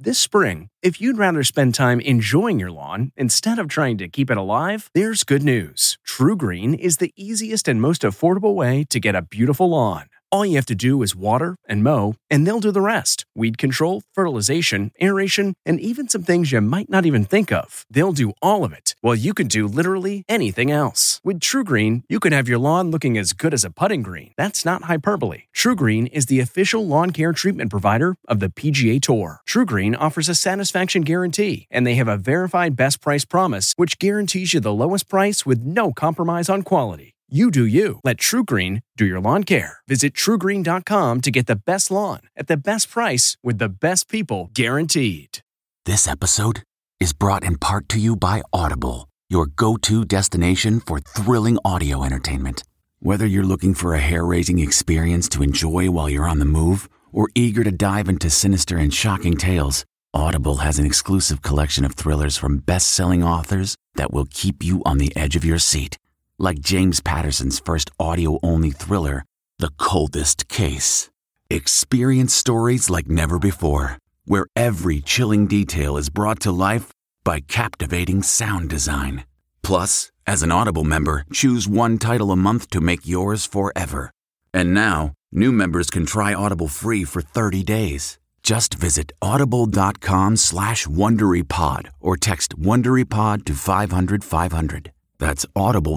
This spring, if you'd rather spend time enjoying your lawn instead of trying to keep it alive, there's good news. TruGreen is the easiest and most affordable way to get a beautiful lawn. All you have to do is water and mow, and they'll do the rest. Weed control, fertilization, aeration, and even some things you might not even think of. They'll do all of it, while you can do literally anything else. With TruGreen, you can have your lawn looking as good as a putting green. That's not hyperbole. TruGreen is the official lawn care treatment provider of the PGA Tour. TruGreen offers a satisfaction guarantee, and they have a verified best price promise, which guarantees you the lowest price with no compromise on quality. You do you. Let TruGreen do your lawn care. Visit TruGreen.com to get the best lawn at the best price with the best people guaranteed. This episode is brought in part to you by Audible, your go-to destination for thrilling audio entertainment. Whether you're looking for a hair-raising experience to enjoy while you're on the move or eager to dive into sinister and shocking tales, Audible has an exclusive collection of thrillers from best-selling authors that will keep you on the edge of your seat. Like James Patterson's first audio-only thriller, The Coldest Case. Experience stories like never before, where every chilling detail is brought to life by captivating sound design. Plus, as an Audible member, choose one title a month to make yours forever. And now, new members can try Audible free for 30 days. Just visit audible.com/WonderyPod or text WonderyPod to 500-500. That's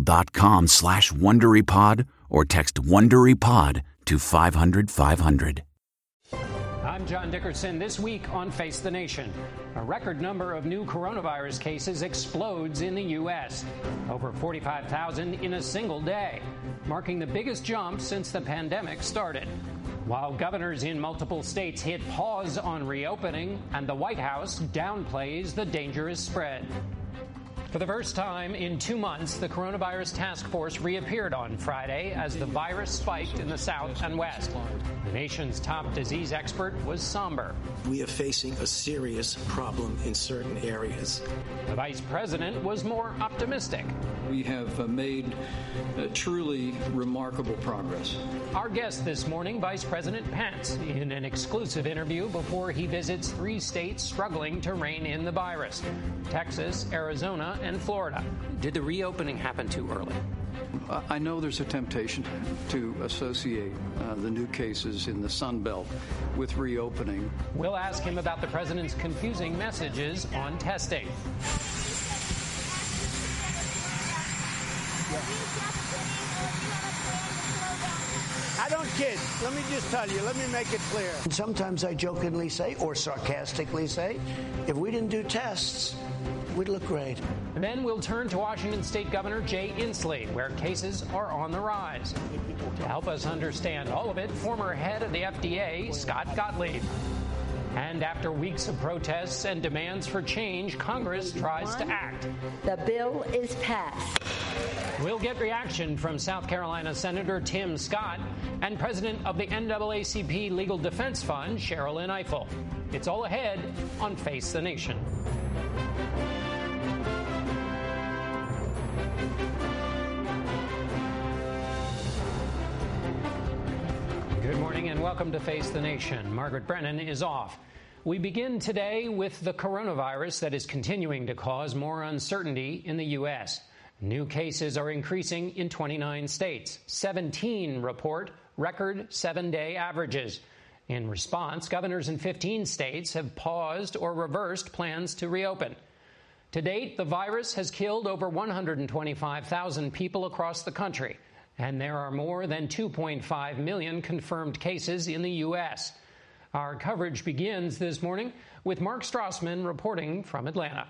audible.com/WonderyPod or text WonderyPod to 500-500. I'm John Dickerson. This week on Face the Nation, a record number of new coronavirus cases explodes in the U.S. Over 45,000 in a single day, marking the biggest jump since the pandemic started. While governors in multiple states hit pause on reopening and the White House downplays the dangerous spread. For the first time in 2 months, the coronavirus task force reappeared on Friday as the virus spiked in the South and West. The nation's top disease expert was somber. We are facing a serious problem in certain areas. The vice president was more optimistic. We have made truly remarkable progress. Our guest this morning, Vice President Pence, in an exclusive interview before he visits 3 states struggling to rein in the virus: Texas, Arizona, and Florida. Did the reopening happen too early? I know there's a temptation to associate the new cases in the Sun Belt with reopening. We'll ask him about the president's confusing messages on testing. I don't kid. Let me just tell you. Let me make it clear. Sometimes I jokingly say, or sarcastically say, if we didn't do tests, we'd look great. And then we'll turn to Washington State Governor Jay Inslee, where cases are on the rise. To help us understand all of it, former head of the FDA, Scott Gottlieb. And after weeks of protests and demands for change, Congress tries to act. The bill is passed. We'll get reaction from South Carolina Senator Tim Scott and President of the NAACP Legal Defense Fund, Sherrilyn Ifill. It's all ahead on Face the Nation. Good morning and welcome to Face the Nation. Margaret Brennan is off. We begin today with the coronavirus that is continuing to cause more uncertainty in the U.S. New cases are increasing in 29 states. 17 report record 7-day averages. In response, governors in 15 states have paused or reversed plans to reopen. To date, the virus has killed over 125,000 people across the country, and there are more than 2.5 million confirmed cases in the U.S. Our coverage begins this morning with Mark Strassman reporting from Atlanta.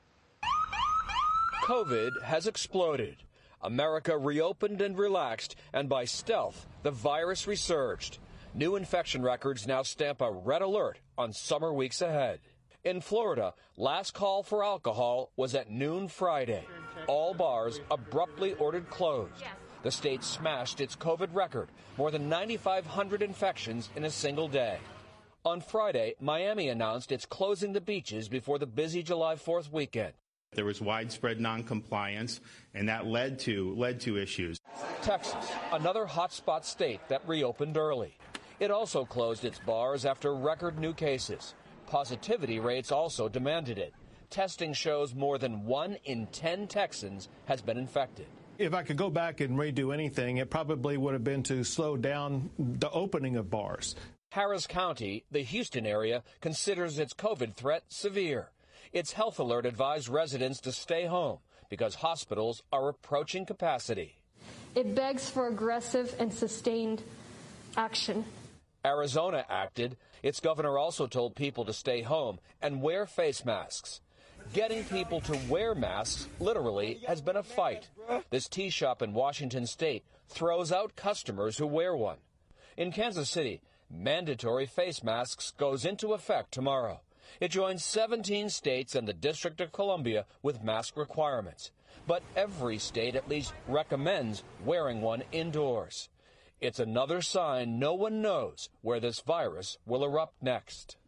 COVID has exploded. America reopened and relaxed, and by stealth, the virus resurged. New infection records now stamp a red alert on summer weeks ahead. In Florida, last call for alcohol was at noon Friday. All bars abruptly ordered closed. The state smashed its COVID record, more than 9,500 infections in a single day. On Friday, Miami announced it's closing the beaches before the busy July 4th weekend. There was widespread noncompliance, and that led to issues. Texas, another hotspot state that reopened early. It also closed its bars after record new cases. Positivity rates also demanded it. Testing shows more than 1 in 10 Texans has been infected. If I could go back and redo anything, it probably would have been to slow down the opening of bars. Harris County, the Houston area, considers its COVID threat severe. Its health alert advised residents to stay home because hospitals are approaching capacity. It begs for aggressive and sustained action. Arizona acted. Its governor also told people to stay home and wear face masks. Getting people to wear masks, literally, has been a fight. This tea shop in Washington state throws out customers who wear one. In Kansas City, mandatory face masks goes into effect tomorrow. It joins 17 states and the District of Columbia with mask requirements. But every state at least recommends wearing one indoors. It's another sign no one knows where this virus will erupt next.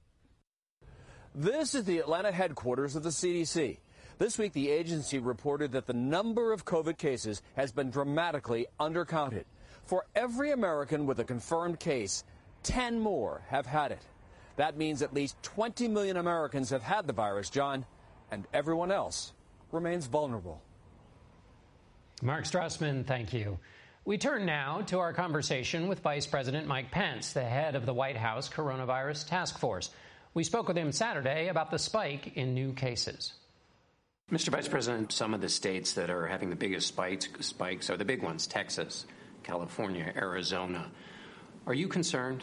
This is the Atlanta headquarters of the CDC. This week, the agency reported that the number of COVID cases has been dramatically undercounted. For every American with a confirmed case, 10 more have had it. That means at least 20 million Americans have had the virus, John, and everyone else remains vulnerable. Mark Strassman, thank you. We turn now to our conversation with Vice President Mike Pence, the head of the White House Coronavirus Task Force. We spoke with him Saturday about the spike in new cases. Mr. Vice President, some of the states that are having the biggest spikes are the big ones, Texas, California, Arizona. Are you concerned?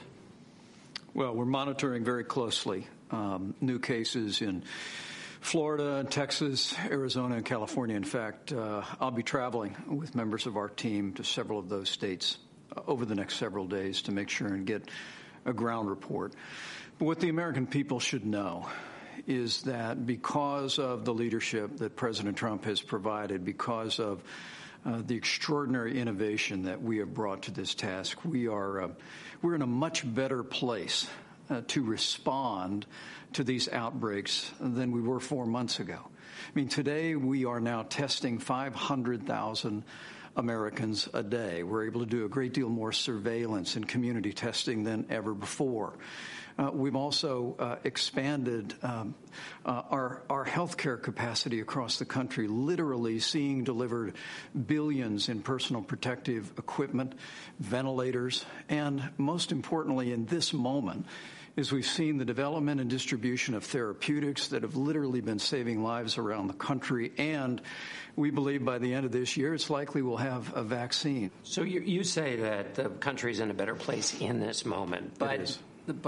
Well, we're monitoring very closely new cases in Florida, Texas, Arizona, and California. In fact, I'll be traveling with members of our team to several of those states over the next several days to make sure and get a ground report. But what the American people should know is that because of the leadership that President Trump has provided, because of the extraordinary innovation that we have brought to this task, we're in a much better place to respond to these outbreaks than we were 4 months ago. I mean, today we are now testing 500,000 Americans a day. We're able to do a great deal more surveillance and community testing than ever before. We've also expanded our healthcare capacity across the country, literally seeing delivered billions in personal protective equipment, ventilators, and most importantly in this moment, is we've seen the development and distribution of therapeutics that have literally been saving lives around the country, and we believe by the end of this year it's likely we'll have a vaccine. So you say that the country's in a better place in this moment, but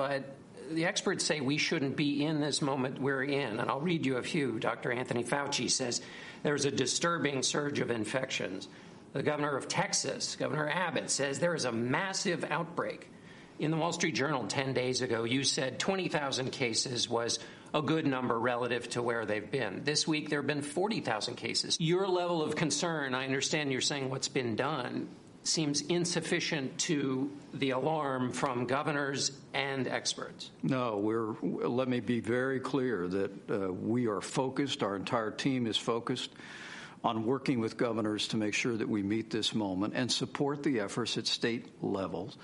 the experts say we shouldn't be in this moment we're in, and I'll read you a few. Dr. Anthony Fauci says there's a disturbing surge of infections. The governor of Texas, Governor Abbott, says there is a massive outbreak. In the Wall Street Journal 10 days ago, you said 20,000 cases was a good number relative to where they've been. This week, there have been 40,000 cases. Your level of concern, I understand you're saying what's been done, seems insufficient to the alarm from governors and experts. No, let me be very clear that we are focused, our entire team is focused on working with governors to make sure that we meet this moment and support the efforts at state levels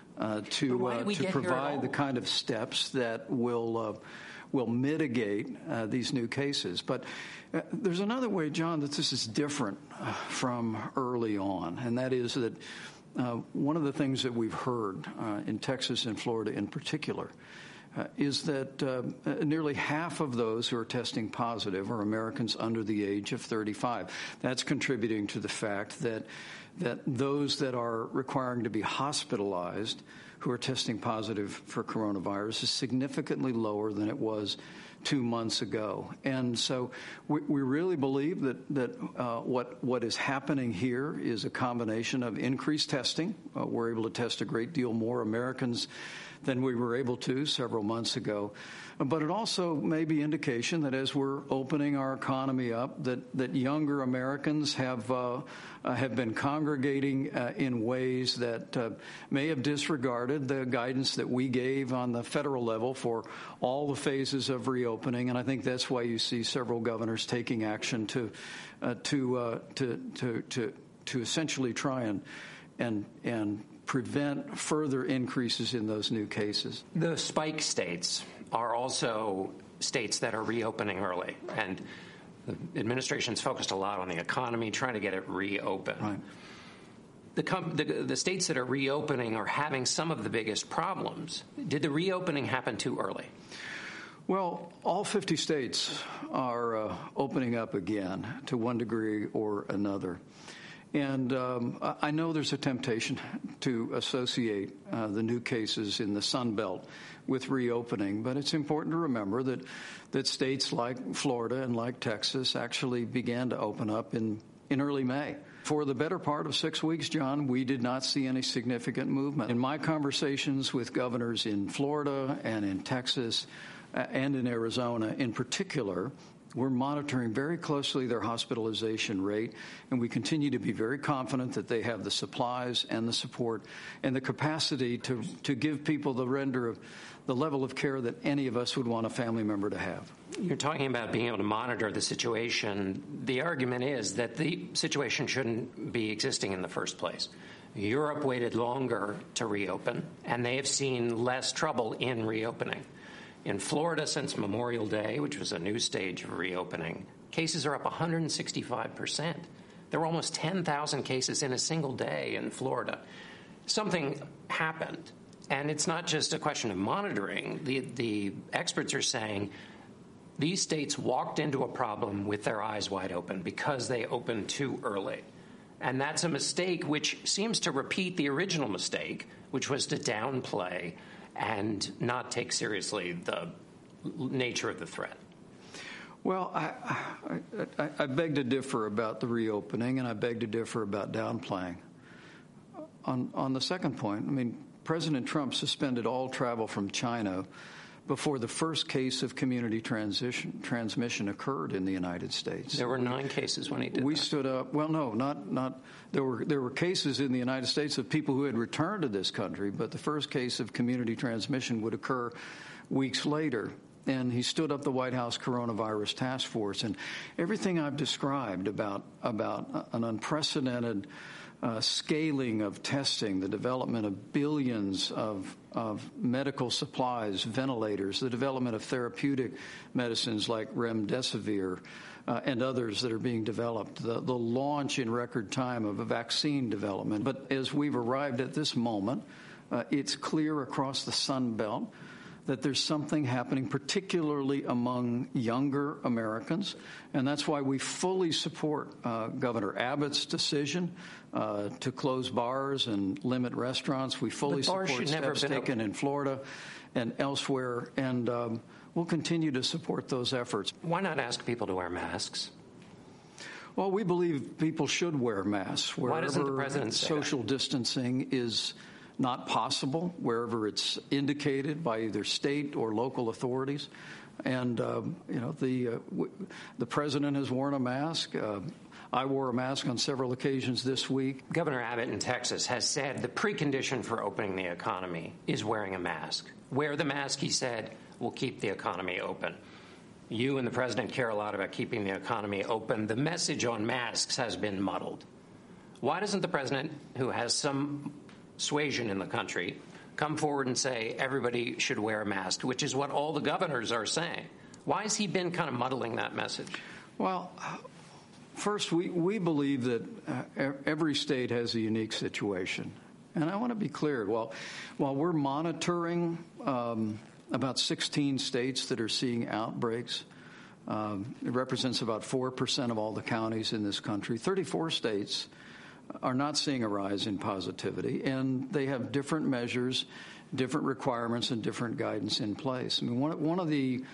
to provide the kind of steps that will mitigate these new cases. But there's another way, John, that this is different from early on, and that is that one of the things that we've heard in Texas and Florida in particular is that nearly half of those who are testing positive are Americans under the age of 35. That's contributing to the fact that those that are requiring to be hospitalized who are testing positive for coronavirus is significantly lower than it was 2 months ago. And so we really believe that what is happening here is a combination of increased testing. We're able to test a great deal more Americans than we were able to several months ago. But it also may be indication that as we're opening our economy up, that younger Americans have been congregating in ways that may have disregarded the guidance that we gave on the federal level for all the phases of reopening. And I think that's why you see several governors taking action to essentially try and prevent further increases in those new cases. The spike states are also states that are reopening early. And the administration's focused a lot on the economy, trying to get it reopened. Right. The states that are reopening are having some of the biggest problems. Did the reopening happen too early? Well, all 50 states are opening up again to one degree or another. And I know there's a temptation to associate the new cases in the Sun Belt with reopening, but it's important to remember that states like Florida and like Texas actually began to open up in early May. For the better part of 6 weeks, John, we did not see any significant movement. In my conversations with governors in Florida and in Texas and in Arizona in particular, we're monitoring very closely their hospitalization rate, and we continue to be very confident that they have the supplies and the support and the capacity to give people the level of care that any of us would want a family member to have. You're talking about being able to monitor the situation. The argument is that the situation shouldn't be existing in the first place. Europe waited longer to reopen, and they have seen less trouble in reopening. In Florida, since Memorial Day, which was a new stage of reopening, cases are up 165%. There were almost 10,000 cases in a single day in Florida. Something happened, and it's not just a question of monitoring. The experts are saying these states walked into a problem with their eyes wide open because they opened too early. And that's a mistake which seems to repeat the original mistake, which was to downplay and not take seriously the nature of the threat. Well, I beg to differ about the reopening, and I beg to differ about downplaying. On the second point, I mean, President Trump suspended all travel from China before the first case of community transmission occurred in the United States. There were 9 cases when he did We that. stood up. Well, no, not. There were cases in the United States of people who had returned to this country, but the first case of community transmission would occur weeks later. And he stood up the White House Coronavirus Task Force, and everything I've described about an unprecedented scaling of testing, the development of billions of medical supplies, ventilators, the development of therapeutic medicines like remdesivir and others that are being developed, the launch in record time of a vaccine development. But as we've arrived at this moment, it's clear across the Sun Belt that there's something happening, particularly among younger Americans. And that's why we fully support Governor Abbott's decision to close bars and limit restaurants. We fully support steps taken in Florida and elsewhere. And we'll continue to support those efforts. Why not ask people to wear masks? Well, we believe people should wear masks Why doesn't the president say social distancing is not possible, wherever it's indicated by either state or local authorities. And, the president has worn a mask. I wore a mask on several occasions this week. Governor Abbott in Texas has said the precondition for opening the economy is wearing a mask. Wear the mask, he said, will keep the economy open. You and the president care a lot about keeping the economy open. The message on masks has been muddled. Why doesn't the president, who has some suasion in the country, come forward and say everybody should wear a mask, which is what all the governors are saying? Why has he been kind of muddling that message? Well, first, we believe that every state has a unique situation. And I want to be clear, while we're monitoring about 16 states that are seeing outbreaks, it represents about 4% of all the counties in this country. 34 states are not seeing a rise in positivity, and they have different measures, different requirements, and different guidance in place. I mean, one of the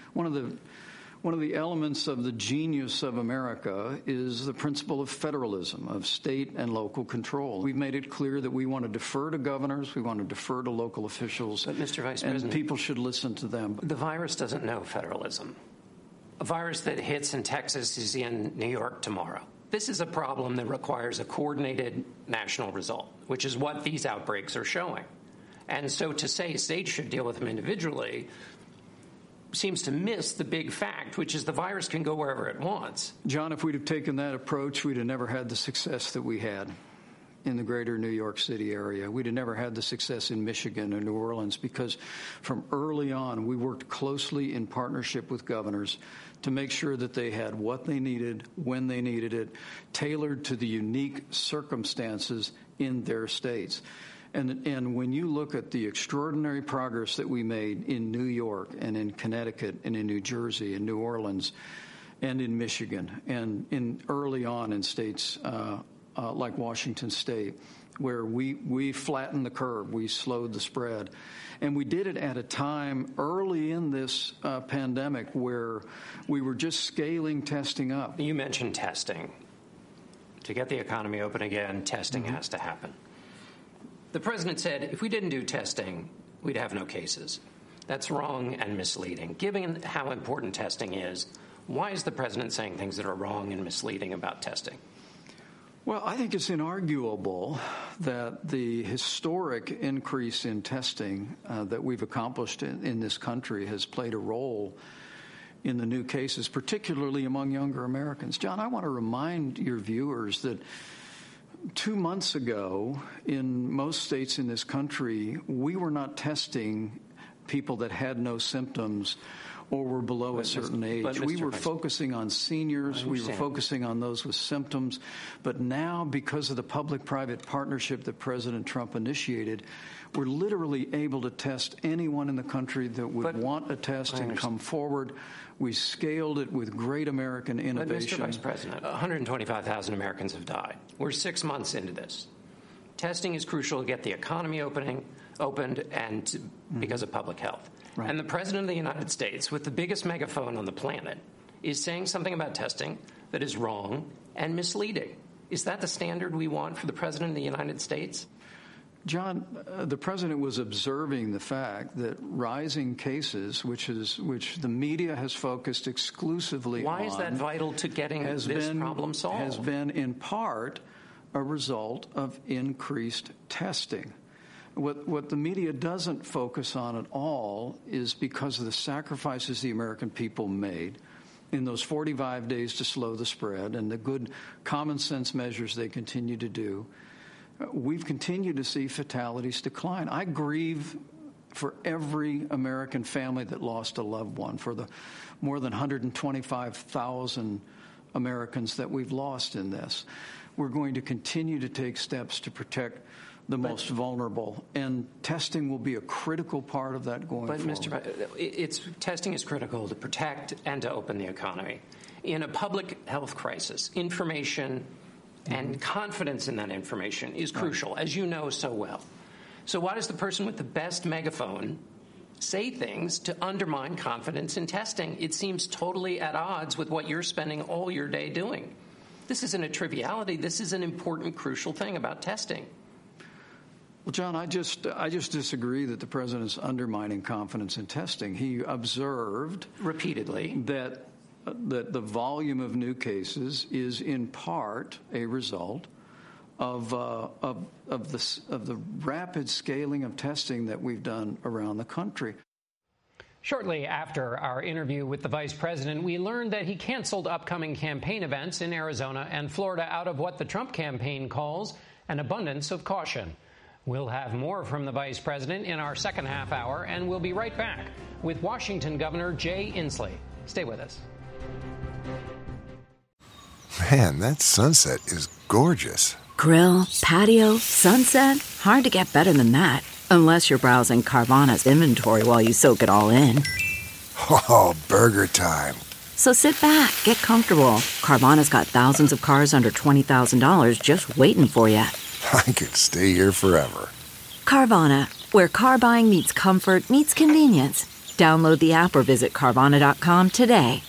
elements of the genius of America is the principle of federalism, of state and local control. We've made it clear that we want to defer to governors, we want to defer to local officials, but Mr. Vice President, and people should listen to them. The virus doesn't know federalism. A virus that hits in Texas is in New York tomorrow. This is a problem that requires a coordinated national result, which is what these outbreaks are showing. And so to say states should deal with them individually seems to miss the big fact, which is the virus can go wherever it wants. John, if we'd have taken that approach, we'd have never had the success that we had. in the greater New York City area. We'd have never had the success in Michigan or New Orleans because from early on, we worked closely in partnership with governors to make sure that they had what they needed, when they needed it, tailored to the unique circumstances in their states. And when you look at the extraordinary progress that we made in New York and in Connecticut and in New Jersey and New Orleans and in Michigan and in early on in states like Washington State, where we flattened the curve, we slowed the spread. And we did it at a time early in this pandemic where we were just scaling testing up. You mentioned testing. To get the economy open again, testing has to happen. The president said if we didn't do testing, we'd have no cases. That's wrong and misleading. Given how important testing is, why is the president saying things that are wrong and misleading about testing? Well, I think it's inarguable that the historic increase in testing that we've accomplished in this country has played a role in the new cases, particularly among younger Americans. John, I want to remind your viewers that 2 months ago, in most states in this country, we were not testing people that had no symptoms or were below a certain age. We were focusing on seniors. We were focusing on those with symptoms. But now, because of the public-private partnership that President Trump initiated, we're literally able to test anyone in the country that would want a test and come forward. We scaled it with great American innovation. But, Mr. Vice President, 125,000 Americans have died. We're 6 months into this. Testing is crucial to get the economy opened and because of public health. Right. And the President of the United States, with the biggest megaphone on the planet, is saying something about testing that is wrong and misleading. Is that the standard we want for the President of the United States? John, the President was observing the fact that rising cases, which the media has focused exclusively on... Why is that vital to getting this problem solved? Has been, in part, a result of increased testing. What the media doesn't focus on at all is because of the sacrifices the American people made in those 45 days to slow the spread and the good common sense measures they continue to do, we've continued to see fatalities decline. I grieve for every American family that lost a loved one, for the more than 125,000 Americans that we've lost in this. We're going to continue to take steps to protect the most vulnerable, and testing will be a critical part of that going forward. But, Mr. Testing is critical to protect and to open the economy. In a public health crisis, information and confidence in that information is crucial, as you know so well. So why does the person with the best megaphone say things to undermine confidence in testing? It seems totally at odds with what you're spending all your day doing. This isn't a triviality. This is an important, crucial thing about testing. Well, John, I just disagree that the president's undermining confidence in testing. He observed repeatedly that the volume of new cases is in part a result of the rapid scaling of testing that we've done around the country. Shortly after our interview with the vice president, we learned that he canceled upcoming campaign events in Arizona and Florida out of what the Trump campaign calls an abundance of caution. We'll have more from the vice president in our second half hour, and we'll be right back with Washington Governor Jay Inslee. Stay with us. Man, that sunset is gorgeous. Grill, patio, sunset. Hard to get better than that. Unless you're browsing Carvana's inventory while you soak it all in. Oh, burger time. So sit back, get comfortable. Carvana's got thousands of cars under $20,000 just waiting for you. I could stay here forever. Carvana, where car buying meets comfort, meets convenience. Download the app or visit Carvana.com today.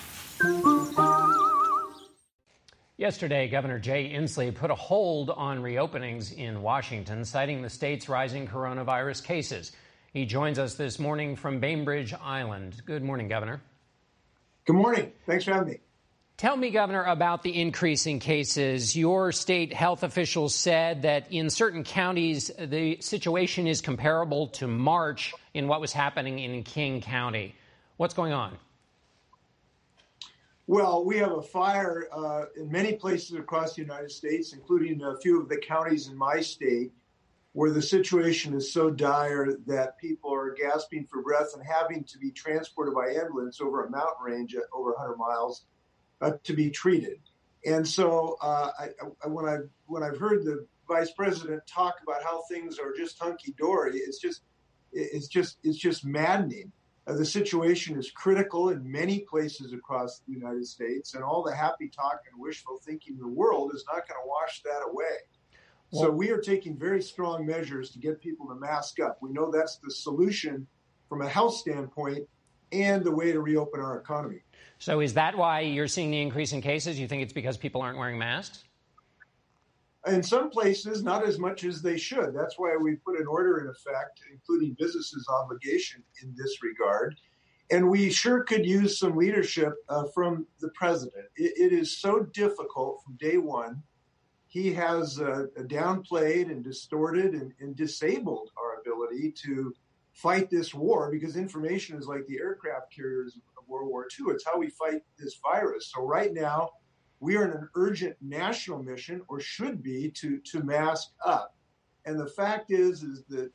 Yesterday, Governor Jay Inslee put a hold on reopenings in Washington, citing the state's rising coronavirus cases. He joins us this morning from Bainbridge Island. Good morning, Governor. Good morning. Thanks for having me. Tell me, Governor, about the increase in cases. Your state health officials said that in certain counties, the situation is comparable to March in what was happening in King County. What's going on? Well, we have a fire in many places across the United States, including a few of the counties in my state, where the situation is so dire that people are gasping for breath and having to be transported by ambulance over a mountain range at over 100 miles to be treated. And so when I've heard the vice president talk about how things are just hunky-dory, it's just maddening. The situation is critical in many places across the United States, and all the happy talk and wishful thinking in the world is not going to wash that away. Well, so we are taking very strong measures to get people to mask up. We know that's the solution from a health standpoint and the way to reopen our economy. So is that why you're seeing the increase in cases? You think it's because people aren't wearing masks? In some places, not as much as they should. That's why we put an order in effect, including businesses' obligation in this regard. And we sure could use some leadership from the president. It is so difficult from day one. He has downplayed and distorted and disabled our ability to fight this war, because information is like the aircraft carriers of World War II. It's how we fight this virus. So right now, we are in an urgent national mission, or should be, to mask up. And the fact is that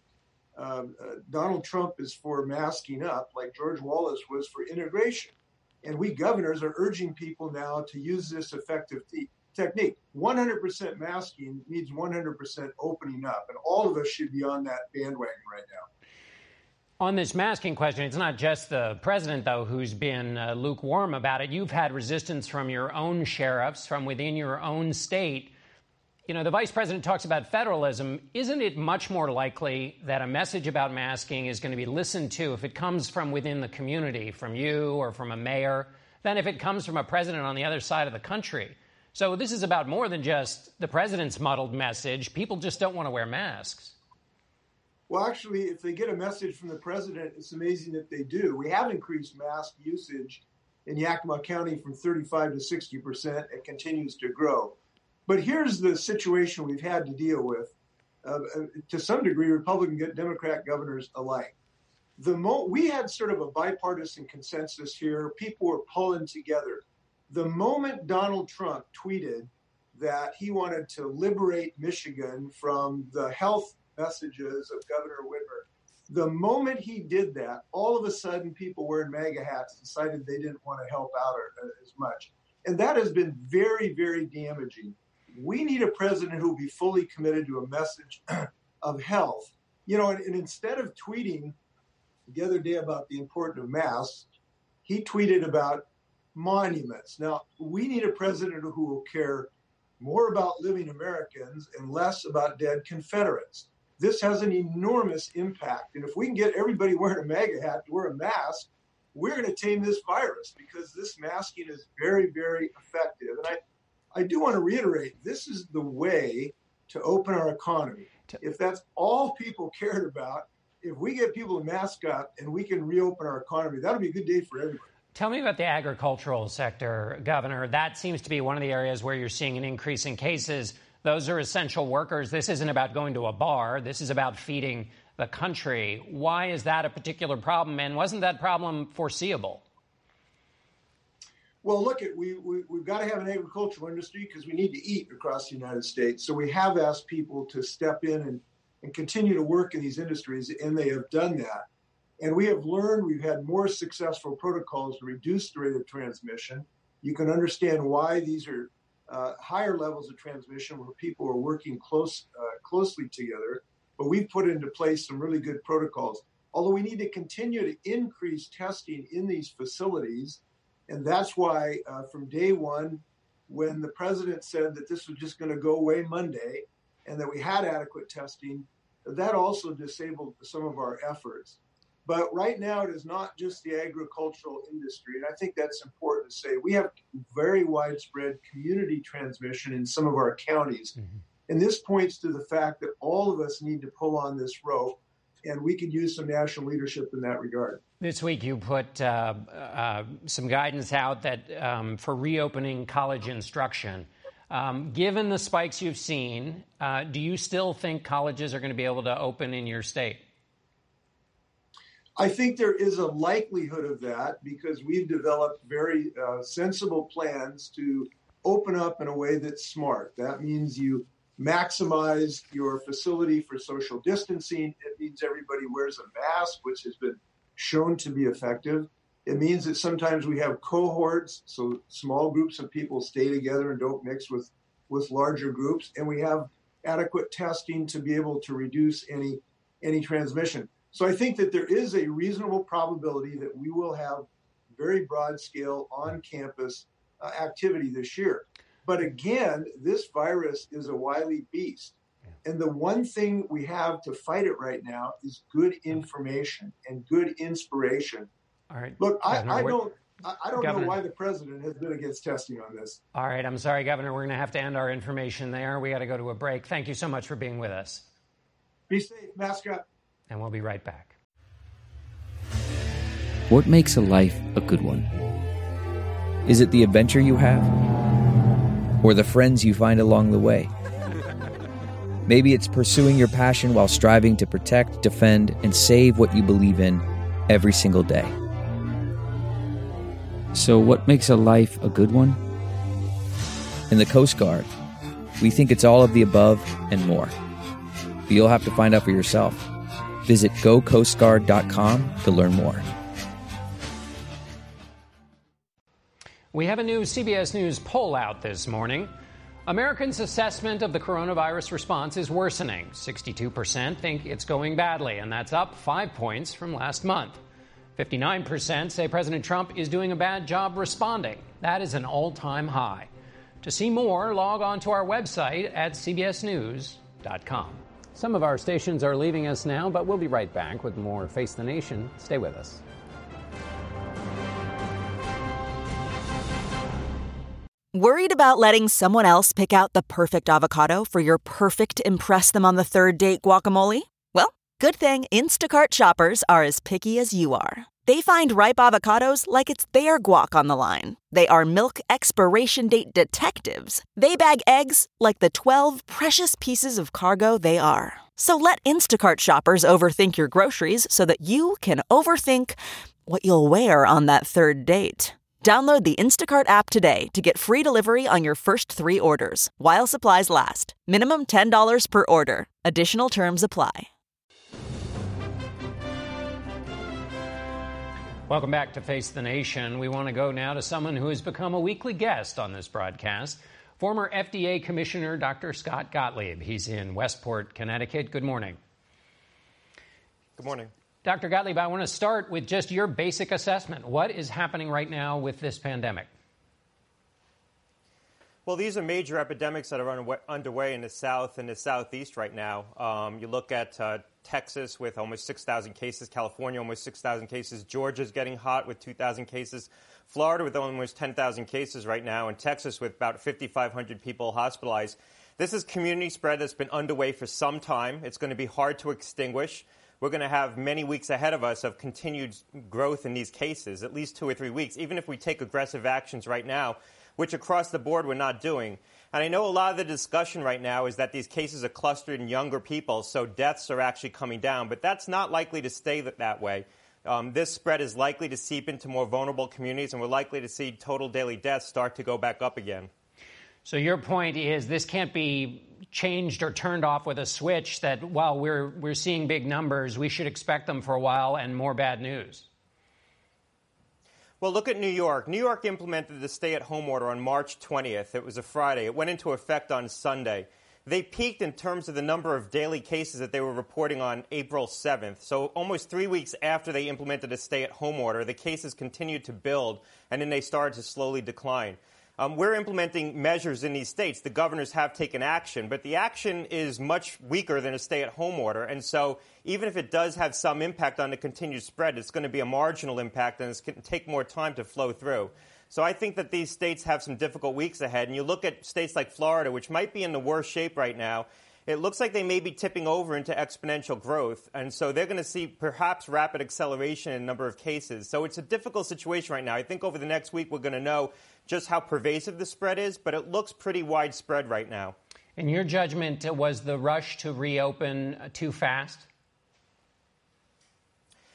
Donald Trump is for masking up, like George Wallace was for integration. And we governors are urging people now to use this effective technique. 100% masking means 100% opening up. And all of us should be on that bandwagon right now. On this masking question, it's not just the president, though, who's been lukewarm about it. You've had resistance from your own sheriffs, from within your own state. You know, the vice president talks about federalism. Isn't it much more likely that a message about masking is going to be listened to if it comes from within the community, from you or from a mayor, than if it comes from a president on the other side of the country? So this is about more than just the president's muddled message. People just don't want to wear masks. Well, actually, if they get a message from the president, it's amazing that they do. We have increased mask usage in Yakima County from 35 to 60%. It continues to grow. But here's the situation we've had to deal with, to some degree, Republican, Democrat governors alike. We had sort of a bipartisan consensus here. People were pulling together. The moment Donald Trump tweeted that he wanted to liberate Michigan from the health messages of Governor Whitmer, the moment he did that, all of a sudden people wearing MAGA hats decided they didn't want to help out as much. And that has been very, very damaging. We need a president who will be fully committed to a message of health. You know, and instead of tweeting the other day about the importance of masks, he tweeted about monuments. Now, we need a president who will care more about living Americans and less about dead Confederates. This has an enormous impact. And if we can get everybody wearing a MAGA hat to wear a mask, we're going to tame this virus, because this masking is very, very effective. And I do want to reiterate, this is the way to open our economy. If that's all people cared about, if we get people to mask up and we can reopen our economy, that'll be a good day for everybody. Tell me about the agricultural sector, Governor. That seems to be one of the areas where you're seeing an increase in cases. Those are essential workers. This isn't about going to a bar. This is about feeding the country. Why is that a particular problem? And wasn't that problem foreseeable? Well, look, we've got to have an agricultural industry because we need to eat across the United States. So we have asked people to step in and continue to work in these industries, and they have done that. And we have learned, we've had more successful protocols to reduce the rate of transmission. You can understand why these are higher levels of transmission where people are working closely together. But we've put into place some really good protocols. Although we need to continue to increase testing in these facilities. And that's why from day one, when the president said that this was just going to go away Monday and that we had adequate testing, that also disabled some of our efforts. But right now, it is not just the agricultural industry. And I think that's important to say. We have very widespread community transmission in some of our counties. Mm-hmm. And this points to the fact that all of us need to pull on this rope, and we could use some national leadership in that regard. This week, you put some guidance out that for reopening college instruction. Given the spikes you've seen, do you still think colleges are going to be able to open in your state? I think there is a likelihood of that because we've developed very sensible plans to open up in a way that's smart. That means you maximize your facility for social distancing. It means everybody wears a mask, which has been shown to be effective. It means that sometimes we have cohorts, so small groups of people stay together and don't mix with larger groups. And we have adequate testing to be able to reduce any transmission. So I think that there is a reasonable probability that we will have very broad scale on campus activity this year. But again, this virus is a wily beast. And the one thing we have to fight it right now is good information and good inspiration. All right. Look, Governor, I don't Governor, know why the president has been against testing on this. All right. I'm sorry, Governor. We're going to have to end our information there. We got to go to a break. Thank you so much for being with us. Be safe. Mask up. And we'll be right back. What makes a life a good one? Is it the adventure you have? Or the friends you find along the way? Maybe it's pursuing your passion while striving to protect, defend, and save what you believe in every single day. So what makes a life a good one? In the Coast Guard, we think it's all of the above and more. But you'll have to find out for yourself. Visit gocoastguard.com to learn more. We have a new CBS News poll out this morning. Americans' assessment of the coronavirus response is worsening. 62% think it's going badly, and that's up 5 points from last month. 59% say President Trump is doing a bad job responding. That is an all-time high. To see more, log on to our website at cbsnews.com. Some of our stations are leaving us now, but we'll be right back with more Face the Nation. Stay with us. Worried about letting someone else pick out the perfect avocado for your perfect impress-them-on-the-third-date guacamole? Well, good thing Instacart shoppers are as picky as you are. They find ripe avocados like it's their guac on the line. They are milk expiration date detectives. They bag eggs like the 12 precious pieces of cargo they are. So let Instacart shoppers overthink your groceries so that you can overthink what you'll wear on that third date. Download the Instacart app today to get free delivery on your first 3 orders, while supplies last. Minimum $10 per order. Additional terms apply. Welcome back to Face the Nation. We want to go now to someone who has become a weekly guest on this broadcast, former FDA Commissioner Dr. Scott Gottlieb. He's in Westport, Connecticut. Good morning. Good morning. Dr. Gottlieb, I want to start with just your basic assessment. What is happening right now with this pandemic? Well, these are major epidemics that are underway in the South and the Southeast right now. You look at Texas with almost 6,000 cases, California almost 6,000 cases, Georgia's getting hot with 2,000 cases, Florida with almost 10,000 cases right now, and Texas with about 5,500 people hospitalized. This is community spread that's been underway for some time. It's going to be hard to extinguish. We're going to have many weeks ahead of us of continued growth in these cases, at least 2 or 3 weeks, even if we take aggressive actions right now, which across the board we're not doing. And I know a lot of the discussion right now is that these cases are clustered in younger people, so deaths are actually coming down. But that's not likely to stay that way. This spread is likely to seep into more vulnerable communities, and we're likely to see total daily deaths start to go back up again. So your point is this can't be changed or turned off with a switch, that while we're seeing big numbers, we should expect them for a while and more bad news. Well, look at New York. New York implemented the stay-at-home order on March 20th. It was a Friday. It went into effect on Sunday. They peaked in terms of the number of daily cases that they were reporting on April 7th. So almost 3 weeks after they implemented a stay-at-home order, the cases continued to build, and then they started to slowly decline. We're implementing measures in these states. The governors have taken action, but the action is much weaker than a stay-at-home order. And so even if it does have some impact on the continued spread, it's going to be a marginal impact, and it's going to take more time to flow through. So I think that these states have some difficult weeks ahead. And you look at states like Florida, which might be in the worst shape right now. It looks like they may be tipping over into exponential growth. And so they're going to see perhaps rapid acceleration in the number of cases. So it's a difficult situation right now. I think over the next week we're going to know just how pervasive the spread is, but it looks pretty widespread right now. In your judgment, was the rush to reopen too fast?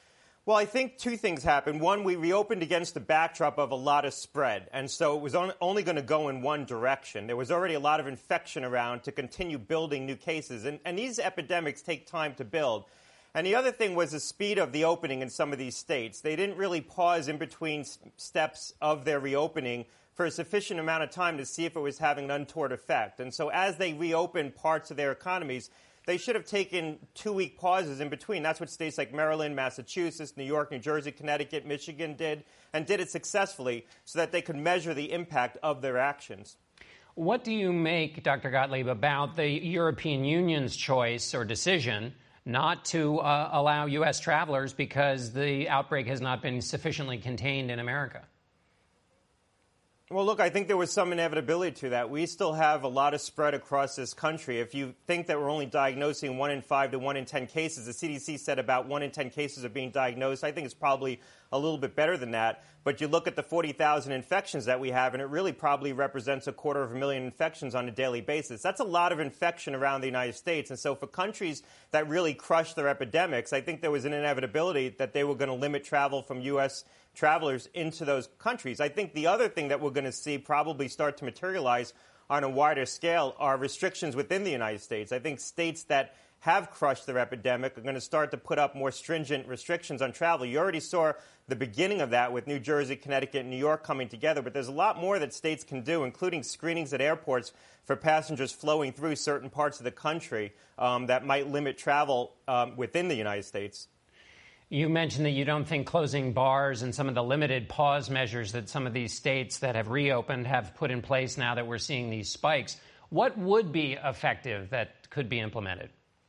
Well, I think two things happened. One, we reopened against the backdrop of a lot of spread, and so it was only going to go in one direction. There was already a lot of infection around to continue building new cases, and these epidemics take time to build. And the other thing was the speed of the opening in some of these states. They didn't really pause in between steps of their reopening for a sufficient amount of time to see if it was having an untoward effect. And so as they reopened parts of their economies, they should have taken 2-week pauses in between. That's what states like Maryland, Massachusetts, New York, New Jersey, Connecticut, Michigan did, and did it successfully so that they could measure the impact of their actions. What do you make, Dr. Gottlieb, about the European Union's choice or decision not to allow U.S. travelers because the outbreak has not been sufficiently contained in America? Well, look, I think there was some inevitability to that. We still have a lot of spread across this country. If you think that we're only diagnosing 1 in 5 to 1 in 10 cases, the CDC said about 1 in 10 cases are being diagnosed. I think it's probably a little bit better than that. But you look at the 40,000 infections that we have, and it really probably represents 250,000 infections on a daily basis. That's a lot of infection around the United States. And so for countries that really crushed their epidemics, I think there was an inevitability that they were going to limit travel from U.S. travelers into those countries. I think the other thing that we're going to see probably start to materialize on a wider scale are restrictions within the United States. I think states that have crushed their epidemic are going to start to put up more stringent restrictions on travel. You already saw the beginning of that with New Jersey, Connecticut, and New York coming together, but there's a lot more that states can do, including screenings at airports for passengers flowing through certain parts of the country that might limit travel within the United States. You mentioned that you don't think closing bars and some of the limited pause measures that some of these states that have reopened have put in place now that we're seeing these spikes. What would be effective that could be implemented?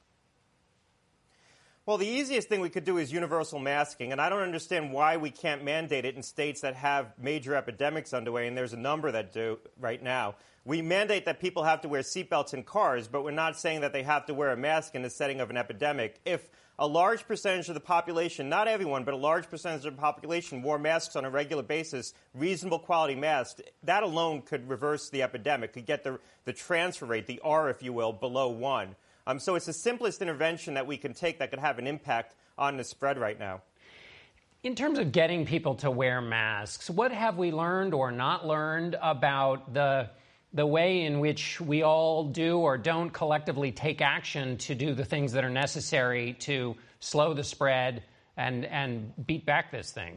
Well, the easiest thing we could do is universal masking, and I don't understand why we can't mandate it in states that have major epidemics underway, and there's a number that do right now. We mandate that people have to wear seatbelts in cars, but we're not saying that they have to wear a mask in the setting of an epidemic. If a large percentage of the population, not everyone, but a large percentage of the population wore masks on a regular basis, reasonable quality masks, that alone could reverse the epidemic, could get the transfer rate, the R, if you will, below 1. So it's the simplest intervention that we can take that could have an impact on the spread right now. In terms of getting people to wear masks, what have we learned or not learned about the way in which we all do or don't collectively take action to do the things that are necessary to slow the spread and beat back this thing?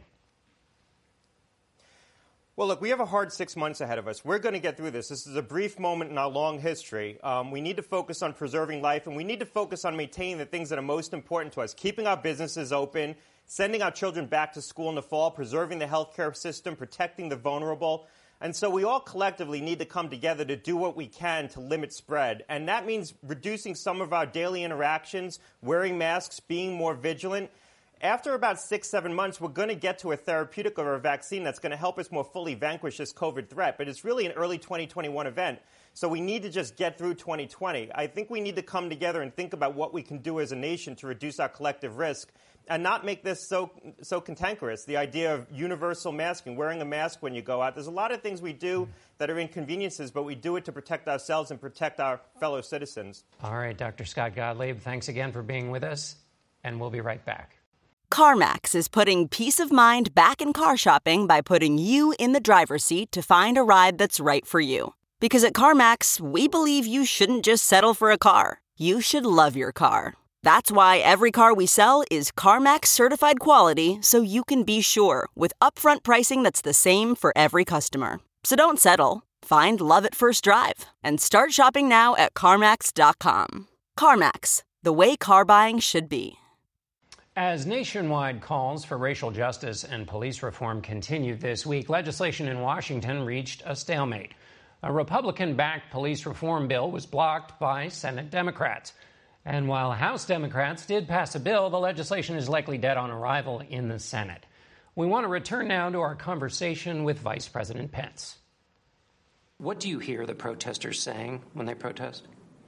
Well, look, we have a hard 6 months ahead of us. We're going to get through this. This is a brief moment in our long history. We need to focus on preserving life, and we need to focus on maintaining the things that are most important to us, keeping our businesses open, sending our children back to school in the fall, preserving the healthcare system, protecting the vulnerable. And so we all collectively need to come together to do what we can to limit spread. And that means reducing some of our daily interactions, wearing masks, being more vigilant. After about 6-7 months, we're going to get to a therapeutic or a vaccine that's going to help us more fully vanquish this COVID threat. But it's really an early 2021 event. So we need to just get through 2020. I think we need to come together and think about what we can do as a nation to reduce our collective risk and not make this so cantankerous. The idea of universal masking, wearing a mask when you go out. There's a lot of things we do that are inconveniences, but we do it to protect ourselves and protect our fellow citizens. All right, Dr. Scott Gottlieb, thanks again for being with us, and we'll be right back. CarMax is putting peace of mind back in car shopping by putting you in the driver's seat to find a ride that's right for you. Because at CarMax, we believe you shouldn't just settle for a car. You should love your car. That's why every car we sell is CarMax certified quality, so you can be sure with upfront pricing that's the same for every customer. So don't settle. Find love at first drive and start shopping now at CarMax.com. CarMax, the way car buying should be. As nationwide calls for racial justice and police reform continued this week, legislation in Washington reached a stalemate. A Republican-backed police reform bill was blocked by Senate Democrats. And while House Democrats did pass a bill, the legislation is likely dead on arrival in the Senate. We want to return now to our conversation with Vice President Pence. What do you hear the protesters saying when they protest?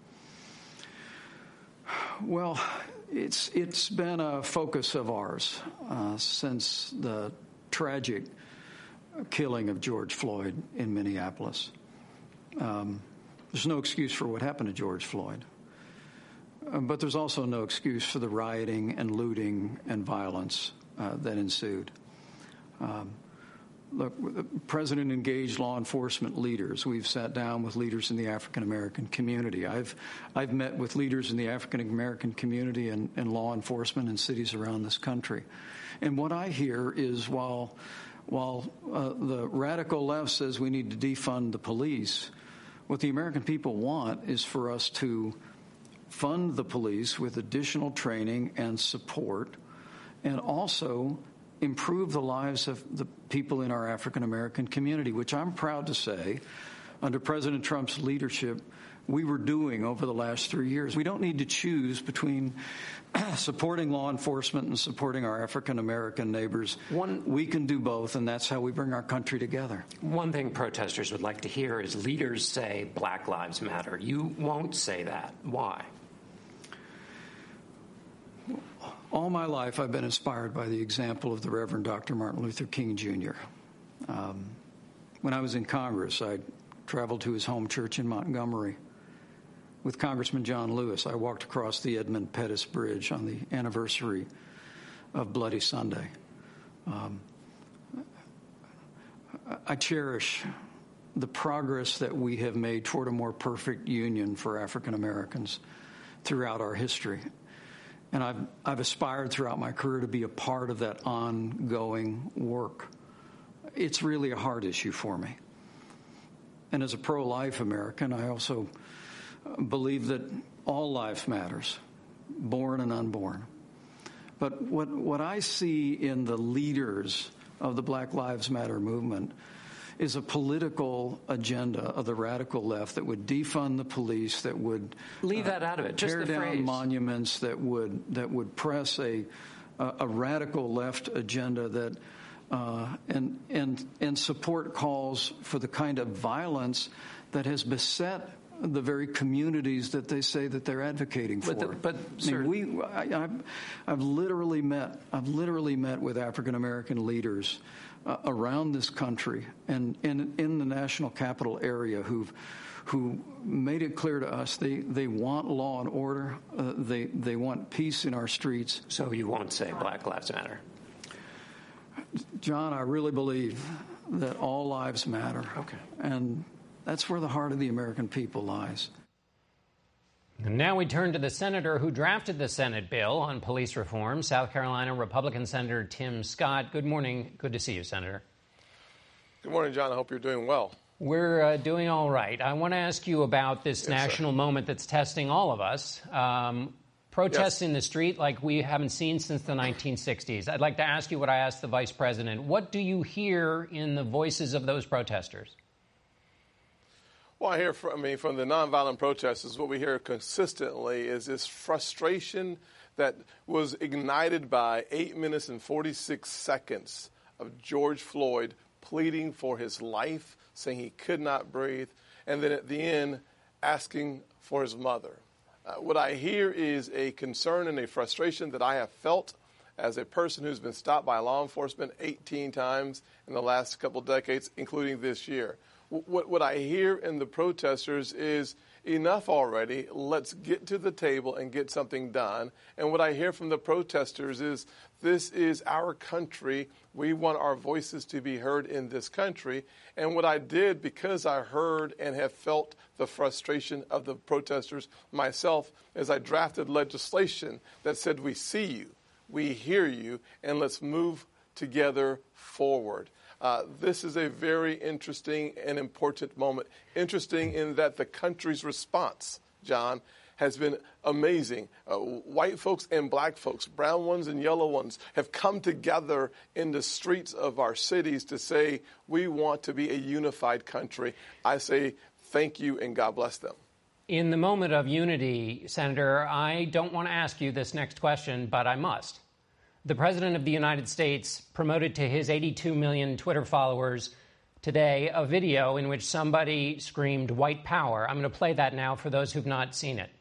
Well, it's been a focus of ours since the tragic killing of George Floyd in Minneapolis. There's no excuse for what happened to George Floyd. But there's also no excuse for the rioting and looting and violence that ensued. Look, the president engaged law enforcement leaders. We've sat down with leaders in the African American community. I've met with leaders in the African American community and law enforcement in cities around this country. And what I hear is while the radical left says we need to defund the police, what the American people want is for us to fund the police with additional training and support, and also improve the lives of the people in our African American community, which I'm proud to say, under President Trump's leadership, we were doing over the last 3 years. We don't need to choose between supporting law enforcement and supporting our African American neighbors. We can do both, and that's how we bring our country together. One thing protesters would like to hear is leaders say Black Lives Matter. You won't say that. Why? All my life, I've been inspired by the example of the Reverend Dr. Martin Luther King, Jr. When I was in Congress, I traveled to his home church in Montgomery. With Congressman John Lewis, I walked across the Edmund Pettus Bridge on the anniversary of Bloody Sunday. I cherish the progress that we have made toward a more perfect union for African Americans throughout our history. And I've aspired throughout my career to be a part of that ongoing work. It's really a hard issue for me. And as a pro-life American, I also believe that all life matters, born and unborn. But what I see in the leaders of the Black Lives Matter movement is a political agenda of the radical left that would defund the police, that would leave that out of it. Just tear down monuments, that would press a radical left agenda that and support calls for the kind of violence that has beset the very communities that they say that they're advocating for. I've literally met with African American leaders around this country and in the national capital area who made it clear to us they want law and order. They want peace in our streets. So you won't say Black Lives Matter? John, I really believe that all lives matter. Okay. And that's where the heart of the American people lies. And now we turn to the senator who drafted the Senate bill on police reform, South Carolina Republican Senator Tim Scott. Good morning. Good to see you, Senator. Good morning, John. I hope you're doing well. We're doing all right. I want to ask you about this national moment that's testing all of us. Protests in the street like we haven't seen since the 1960s. I'd like to ask you what I asked the Vice President. What do you hear in the voices of those protesters? Well, I hear from the nonviolent protesters, what we hear consistently is this frustration that was ignited by 8 minutes and 46 seconds of George Floyd pleading for his life, saying he could not breathe, and then at the end asking for his mother. What I hear is a concern and a frustration that I have felt as a person who's been stopped by law enforcement 18 times in the last couple decades, including this year. What I hear in the protesters is enough already. Let's get to the table and get something done. And what I hear from the protesters is this is our country. We want our voices to be heard in this country. And what I did, because I heard and have felt the frustration of the protesters myself, is I drafted legislation that said we see you, we hear you, and let's move together forward. This is a very interesting and important moment. Interesting in that the country's response, John, has been amazing. White folks and black folks, brown ones and yellow ones, have come together in the streets of our cities to say we want to be a unified country. I say thank you and God bless them. In the moment of unity, Senator, I don't want to ask you this next question, but I must. The President of the United States promoted to his 82 million Twitter followers today a video in which somebody screamed white power. I'm going to play that now for those who've not seen it.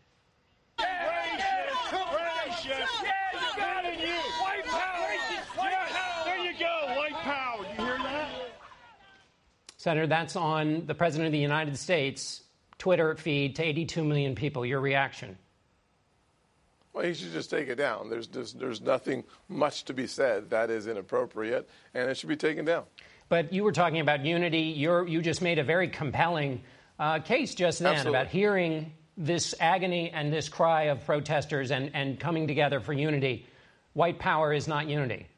Senator, that's on the President of the United States Twitter feed to 82 million people. Your reaction? Well, he should just take it down. There's nothing much to be said. That is inappropriate, and it should be taken down. But you were talking about unity. You just made a very compelling case just then Absolutely. about hearing this agony and this cry of protesters and coming together for unity. White power is not unity.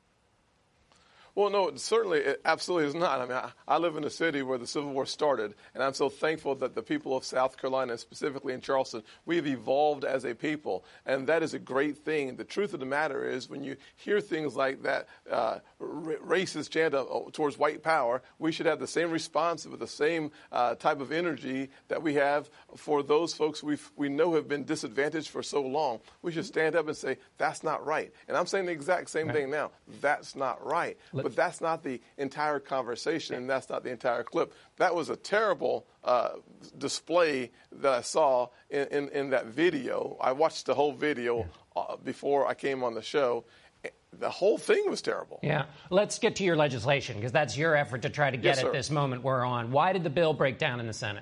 Well, no, it absolutely is not. I mean, I live in a city where the Civil War started, and I'm so thankful that the people of South Carolina, specifically in Charleston, we have evolved as a people, and that is a great thing. The truth of the matter is when you hear things like that, racist chant towards white power, we should have the same response with the same type of energy that we have for those folks we know have been disadvantaged for so long. We should stand up and say, that's not right. And I'm saying the exact same thing now. That's not right. But that's not the entire conversation, and that's not the entire clip. That was a terrible display that I saw in that video. I watched the whole video before I came on the show. The whole thing was terrible. Yeah. Let's get to your legislation, because that's your effort to try to get at this moment we're on. Why did the bill break down in the Senate?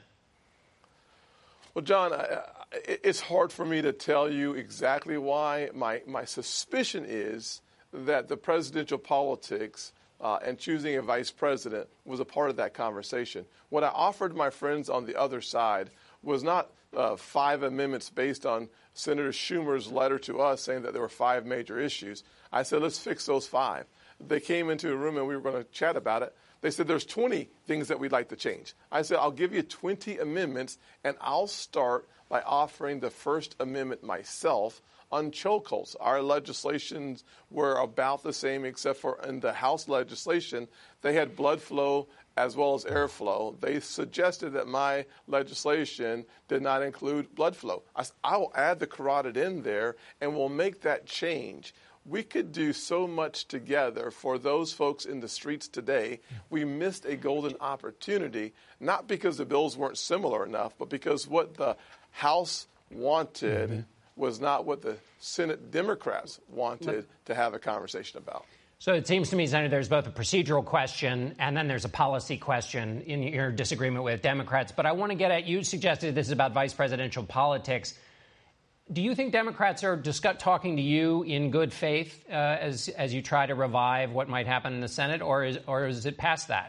Well, John, it's hard for me to tell you exactly why. My suspicion is that the presidential politics and choosing a vice president was a part of that conversation. What I offered my friends on the other side was not 5 amendments based on Senator Schumer's letter to us saying that there were 5 major issues. I said, let's fix those 5. They came into a room and we were going to chat about it. They said, there's 20 things that we'd like to change. I said, I'll give you 20 amendments, and I'll start by offering the First Amendment myself on chokeholds. Our legislations were about the same, except for in the House legislation, they had blood flow as well as airflow. They suggested that my legislation did not include blood flow. I will add the carotid in there, and we'll make that change. We could do so much together for those folks in the streets today. We missed a golden opportunity, not because the bills weren't similar enough, but because what the House wanted was not what the Senate Democrats wanted to have a conversation about. So it seems to me, Senator, there's both a procedural question and then there's a policy question in your disagreement with Democrats. But I want to get at, you suggested this is about vice presidential politics. Do you think Democrats are talking to you in good faith as you try to revive what might happen in the Senate, or is it past that?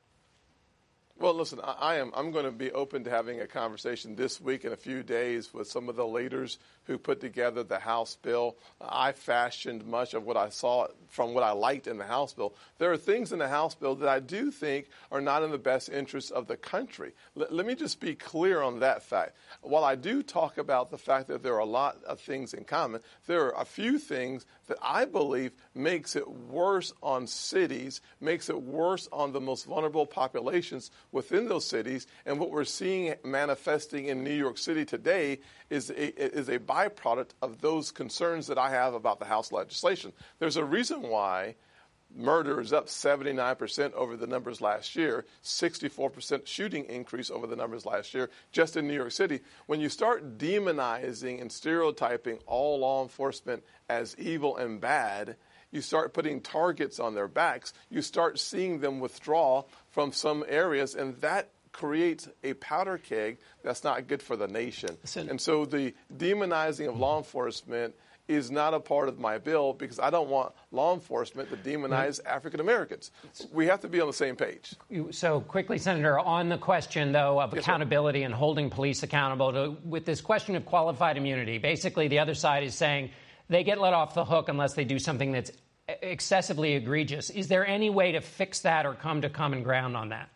Well, listen, I'm going to be open to having a conversation this week in a few days with some of the leaders who put together the House bill. I fashioned much of what I saw from what I liked in the House bill. There are things in the House bill that I do think are not in the best interest of the country. Let me just be clear on that fact. While I do talk about the fact that there are a lot of things in common, there are a few things that I believe makes it worse on cities, makes it worse on the most vulnerable populations within those cities. And what we're seeing manifesting in New York City today is a byproduct of those concerns that I have about the House legislation. There's a reason why murder is up 79% over the numbers last year, 64% shooting increase over the numbers last year, just in New York City. When you start demonizing and stereotyping all law enforcement as evil and bad, you start putting targets on their backs, you start seeing them withdraw from some areas, and that creates a powder keg that's not good for the nation. And so the demonizing of law enforcement is not a part of my bill because I don't want law enforcement to demonize African Americans. We have to be on the same page. So quickly, Senator, on the question, though, of accountability and holding police accountable, with this question of qualified immunity, basically the other side is saying they get let off the hook unless they do something that's excessively egregious. Is there any way to fix that or come to common ground on that?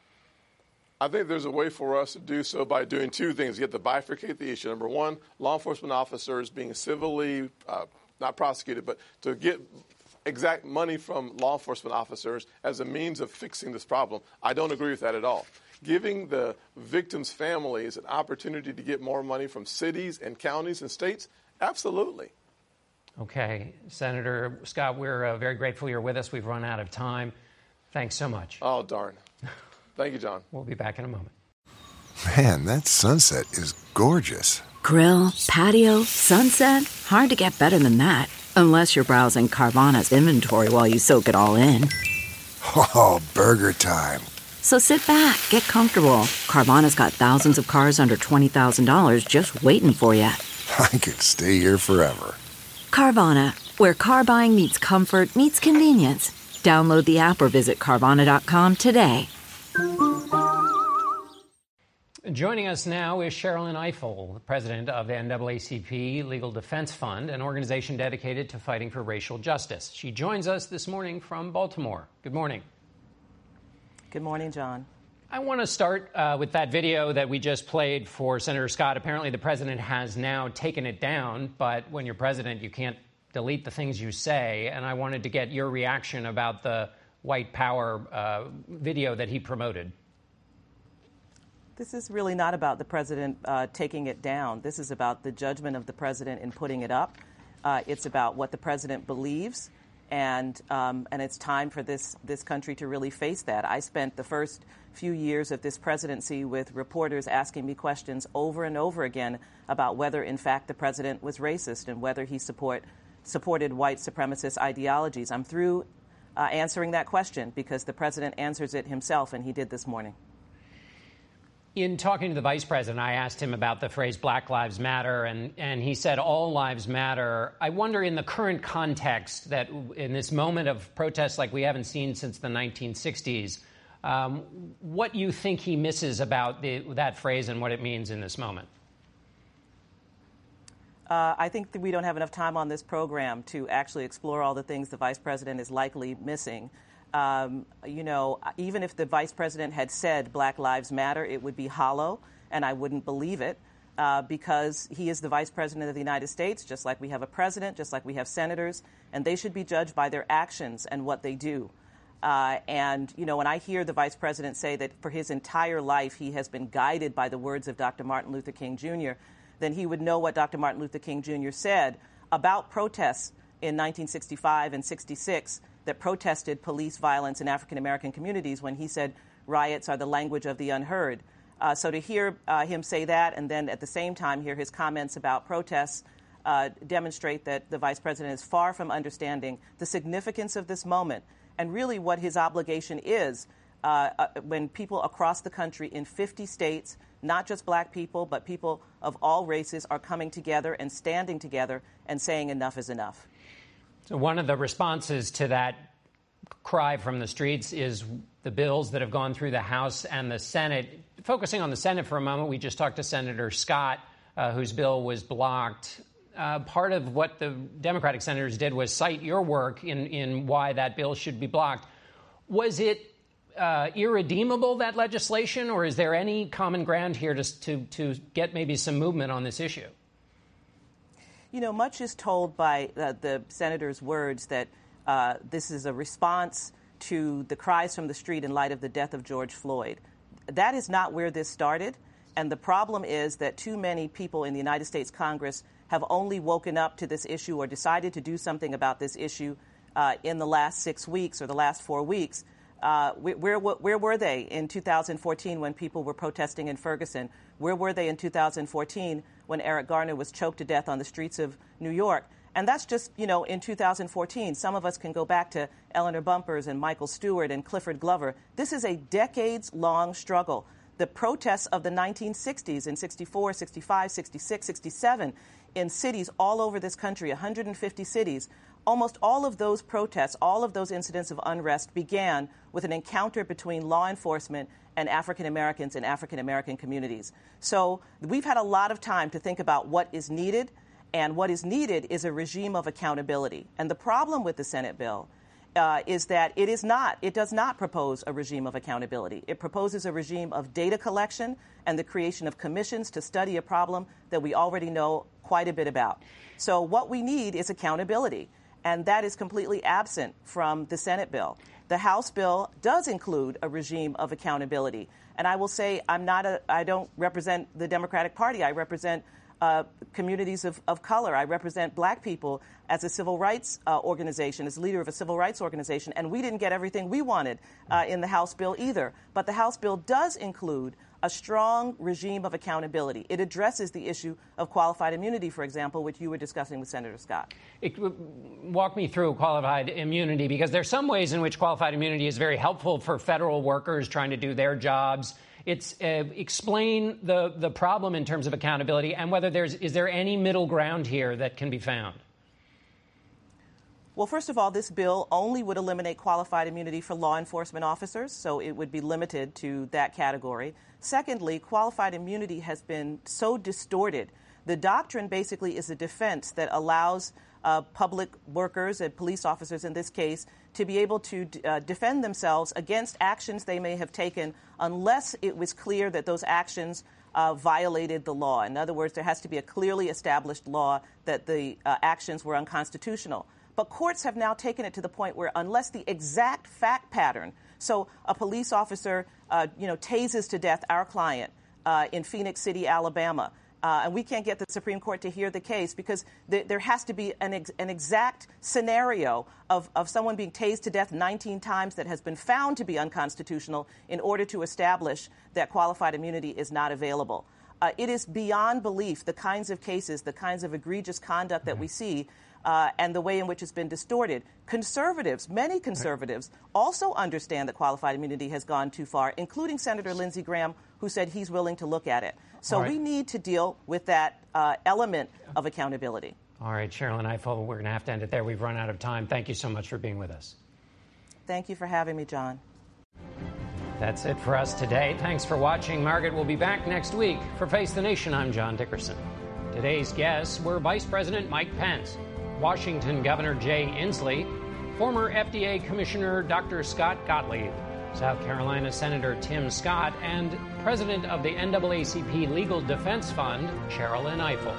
I think there's a way for us to do so by doing 2 things. You have to bifurcate the issue. Number 1, law enforcement officers being civilly, not prosecuted, but to get exact money from law enforcement officers as a means of fixing this problem. I don't agree with that at all. Giving the victims' families an opportunity to get more money from cities and counties and states, absolutely. Okay. Senator Scott, we're very grateful you're with us. We've run out of time. Thanks so much. Oh, darn. Thank you, John. We'll be back in a moment. Man, that sunset is gorgeous. Grill, patio, sunset. Hard to get better than that. Unless you're browsing Carvana's inventory while you soak it all in. Oh, burger time. So sit back, get comfortable. Carvana's got thousands of cars under $20,000 just waiting for you. I could stay here forever. Carvana, where car buying meets comfort meets convenience. Download the app or visit Carvana.com today. Joining us now is Sherrilyn Ifill, the president of the NAACP Legal Defense Fund, an organization dedicated to fighting for racial justice. She joins us this morning from Baltimore. Good morning. Good morning, John. I want to start with that video that we just played for Senator Scott. Apparently, the president has now taken it down, but when you're president, you can't delete the things you say. And I wanted to get your reaction about the white power video that he promoted. This is really not about the president taking it down. This is about the judgment of the president in putting it up. It's about what the president believes, and it's time for this country to really face that. I spent the first few years of this presidency with reporters asking me questions over and over again about whether, in fact, the president was racist and whether he supported white supremacist ideologies. I'm through answering that question because the president answers it himself, and he did this morning. In talking to the vice president, I asked him about the phrase Black Lives Matter, and he said all lives matter. I wonder, in the current context, that in this moment of protests like we haven't seen since the 1960s, what you think he misses about that phrase and what it means in this moment? I think that we don't have enough time on this program to actually explore all the things the vice president is likely missing. Even if the vice president had said Black Lives Matter, it would be hollow, and I wouldn't believe it because he is the vice president of the United States, just like we have a president, just like we have senators, and they should be judged by their actions and what they do. When I hear the vice president say that for his entire life he has been guided by the words of Dr. Martin Luther King Jr., then he would know what Dr. Martin Luther King Jr. said about protests in 1965 and 66 that protested police violence in African-American communities when he said riots are the language of the unheard. So to hear him say that and then at the same time hear his comments about protests demonstrate that the vice president is far from understanding the significance of this moment and really what his obligation is when people across the country in 50 states, not just black people, but people of all races are coming together and standing together and saying enough is enough. So one of the responses to that cry from the streets is the bills that have gone through the House and the Senate. Focusing on the Senate for a moment, we just talked to Senator Scott, whose bill was blocked. Part of what the Democratic senators did was cite your work in why that bill should be blocked. Was it irredeemable, that legislation, or is there any common ground here to get maybe some movement on this issue? Much is told by the senator's words that this is a response to the cries from the street in light of the death of George Floyd. That is not where this started. And the problem is that too many people in the United States Congress have only woken up to this issue or decided to do something about this issue in the last 6 weeks or the last 4 weeks. Where were they in 2014 when people were protesting in Ferguson? Where were they in 2014 when Eric Garner was choked to death on the streets of New York? And that's just, in 2014. Some of us can go back to Eleanor Bumpurs and Michael Stewart and Clifford Glover. This is a decades-long struggle. The protests of the 1960s in 64, 65, 66, 67 in cities all over this country, 150 cities, almost all of those protests, all of those incidents of unrest began with an encounter between law enforcement and African Americans and African American communities. So we've had a lot of time to think about what is needed, and what is needed is a regime of accountability. And the problem with the Senate bill is that it does not propose a regime of accountability. It proposes a regime of data collection and the creation of commissions to study a problem that we already know quite a bit about. So what we need is accountability, and that is completely absent from the Senate bill. The House bill does include a regime of accountability. And I will say I don't represent the Democratic Party. I represent communities of color. I represent black people as a civil rights organization, as leader of a civil rights organization, and we didn't get everything we wanted in the House bill either. But the House bill does include a strong regime of accountability. It addresses the issue of qualified immunity, for example, which you were discussing with Senator Scott. Walk me through qualified immunity, because there's some ways in which qualified immunity is very helpful for federal workers trying to do their jobs. Explain the problem in terms of accountability and whether is there any middle ground here that can be found? Well, first of all, this bill only would eliminate qualified immunity for law enforcement officers, so it would be limited to that category. Secondly, qualified immunity has been so distorted. The doctrine basically is a defense that allows public workers and police officers in this case to be able to defend themselves against actions they may have taken unless it was clear that those actions violated the law. In other words, there has to be a clearly established law that the actions were unconstitutional. But courts have now taken it to the point where unless the exact fact pattern, so a police officer, tases to death our client in Phoenix City, Alabama, and we can't get the Supreme Court to hear the case because there has to be an exact scenario of someone being tased to death 19 times that has been found to be unconstitutional in order to establish that qualified immunity is not available. It is beyond belief the kinds of cases, the kinds of egregious conduct that we see, and the way in which it's been distorted. Conservatives, many conservatives, also understand that qualified immunity has gone too far, including Senator Lindsey Graham, who said he's willing to look at it. So we need to deal with that element of accountability. All right, Sherrilyn Ifill, we're going to have to end it there. We've run out of time. Thank you so much for being with us. Thank you for having me, John. That's it for us today. Thanks for watching. Margaret will be back next week. For Face the Nation, I'm John Dickerson. Today's guests were Vice President Mike Pence, Washington Governor Jay Inslee, former FDA Commissioner Dr. Scott Gottlieb, South Carolina Senator Tim Scott, and President of the NAACP Legal Defense Fund, Sherrilyn Ifill.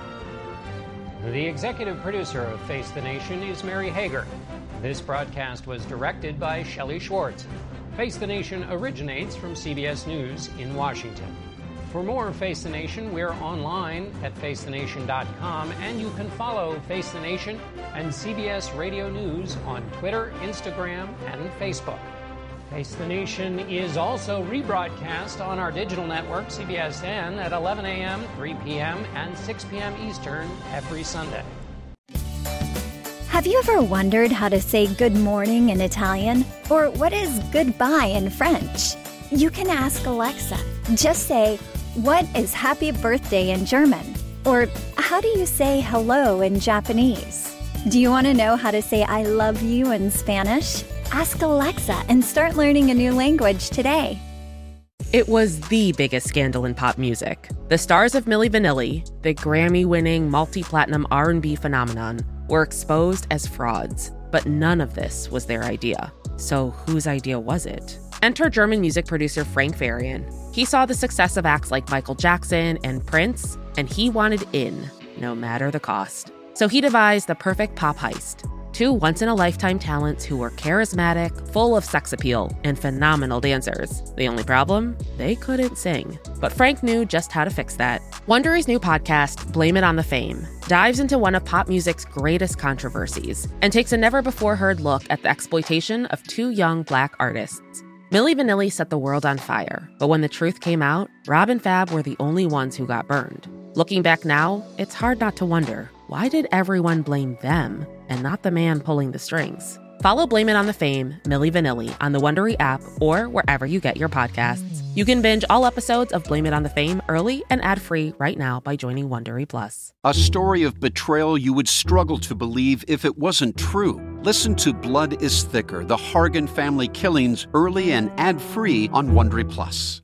The executive producer of Face the Nation is Mary Hager. This broadcast was directed by Shelley Schwartz. Face the Nation originates from CBS News in Washington. For more Face the Nation, we're online at facethenation.com, and you can follow Face the Nation and CBS Radio News on Twitter, Instagram, and Facebook. Face the Nation is also rebroadcast on our digital network, CBSN, at 11 a.m., 3 p.m., and 6 p.m. Eastern every Sunday. Have you ever wondered how to say good morning in Italian? Or what is goodbye in French? You can ask Alexa. Just say, "What is happy birthday in German?" Or how do you say hello in Japanese? Do you want to know how to say I love you in Spanish? Ask Alexa and start learning a new language today. It was the biggest scandal in pop music. The stars of Milli Vanilli, the Grammy-winning multi-platinum R&B phenomenon, were exposed as frauds. But none of this was their idea. So whose idea was it? Enter German music producer Frank Farian. He saw the success of acts like Michael Jackson and Prince, and he wanted in, no matter the cost. So he devised the perfect pop heist. Two once-in-a-lifetime talents who were charismatic, full of sex appeal, and phenomenal dancers. The only problem? They couldn't sing. But Frank knew just how to fix that. Wondery's new podcast, Blame It on the Fame, dives into one of pop music's greatest controversies and takes a never-before-heard look at the exploitation of two young Black artists. Milli Vanilli set the world on fire, but when the truth came out, Rob and Fab were the only ones who got burned. Looking back now, it's hard not to wonder, why did everyone blame them and not the man pulling the strings? Follow Blame It on the Fame, Milli Vanilli, on the Wondery app or wherever you get your podcasts. You can binge all episodes of Blame It on the Fame early and ad-free right now by joining Wondery Plus. A story of betrayal you would struggle to believe if it wasn't true. Listen to Blood is Thicker, the Hargan family killings, early and ad-free on Wondery Plus.